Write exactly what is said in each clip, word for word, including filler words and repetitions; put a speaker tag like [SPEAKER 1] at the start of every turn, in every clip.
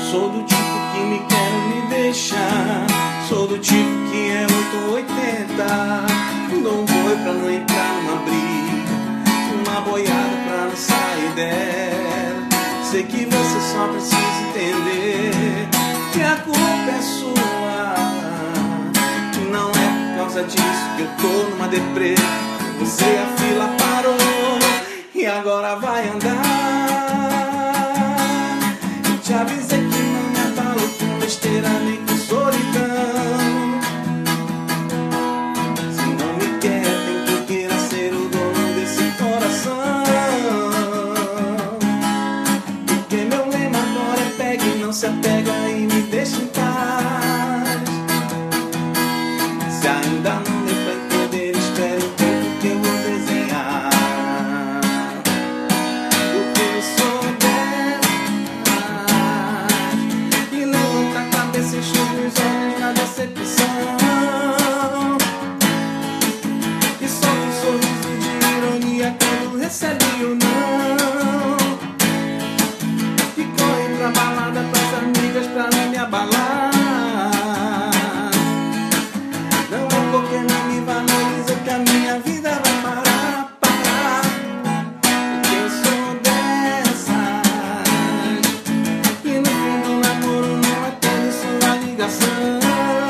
[SPEAKER 1] Sou do tipo que me quero me deixar. Sou do tipo que é oito ou oitenta. Dou um boi pra não entrar numa briga, uma boiada pra não sair dela. Sei que você só precisa entender que a culpa é sua. Não é por causa disso que eu tô numa deprê. Você a fila parou e agora vai andar. Eu te avisei que não me abalo com besteira nem com solidão. Se não me quer, tem que queira ser o dono desse coração. Porque meu lema agora é pega e não se apega e me deixa em paz. Se ainda não deu pra entender, espere o tempo que eu vou desenhar. Porque eu sou dessas e levanta a cabeça e enxuga os olhos na decepção. E solta um sorriso de ironia quando recebe o não. E corre pra balada com as amigas pra não me abalar. Não é porque não me valoriza que a minha vida vai parar, parar. Porque eu sou dessas e no fim do namoro não é tudo só a ligação.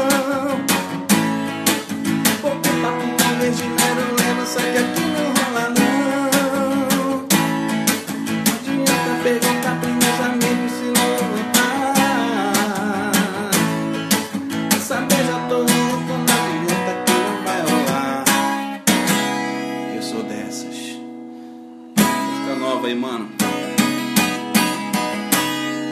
[SPEAKER 1] Porque papo com verde mero leva, só que aqui não rola não. Não adianta perguntar pros meus amigos se não aguentar. Saber já tô indo com uma adianta que não vai rolar. Eu sou dessas. Música nova aí, mano.